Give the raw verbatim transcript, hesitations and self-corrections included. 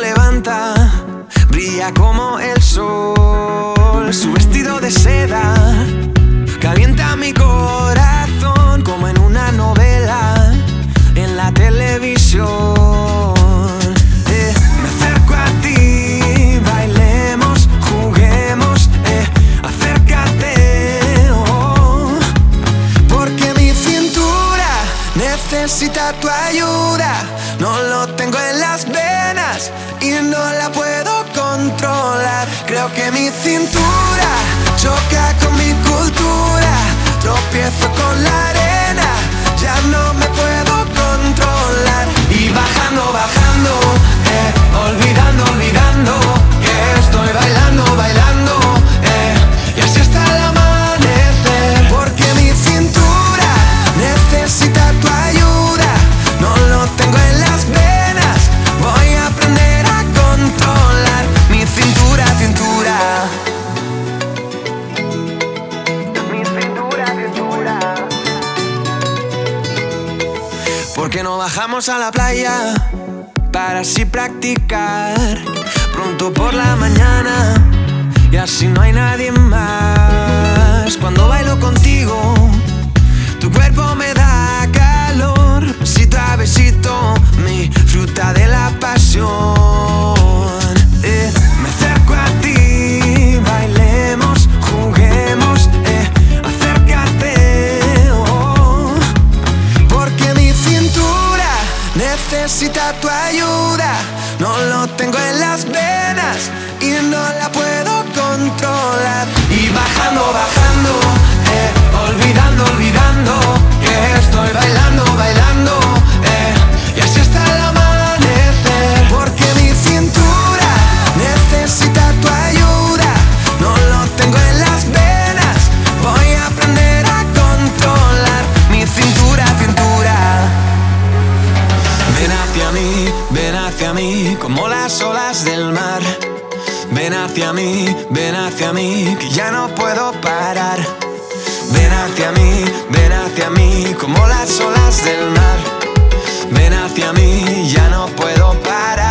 levanta, brilla como el sol. Su vestido de seda calienta mi corazón como en una novela en la televisión. Eh, me acerco a ti, bailemos, juguemos, eh, acércate, oh, porque mi cintura necesita tu ayuda. No lo tengo en las venas y no la puedo controlar. Creo que mi cintura choca con mi cultura. Tropiezo con la arena, ya no me puedo controlar. Y bajando, bajando, eh, olvidando, olvidando que estoy bailando, bailando, eh, y así hasta el amanecer. Porque mi cintura necesita tu ayuda. No lo tengo en las venas, voy a aprender a controlar mi cintura, cintura. Mi cintura, cintura. ¿Por qué no bajamos a la playa para así practicar pronto por la mañana y así no hay nadie más? Cuando bailo contigo, tu cuerpo me da calor, besito a besito, mi fruta de la pasión. Eh, me acerco a ti, bailemos, juguemos, eh, acércate, oh, porque mi cintura necesita tu ayuda. No lo tengo en las venas y no la puedo controlar. Y bajando, bajando, eh, olvidando, olvidando que estoy bailando, bailando, eh, y así hasta el amanecer. Porque mi cintura necesita tu ayuda. No lo tengo en las venas, voy a aprender a controlar mi cintura, cintura. Ven hacia mí, ven hacia mí, como las olas del mar. Ven hacia mí, ven hacia mí, que ya no puedo parar. Ven hacia mí, ven hacia mí, como las olas del mar. Ven hacia mí, ya no puedo parar.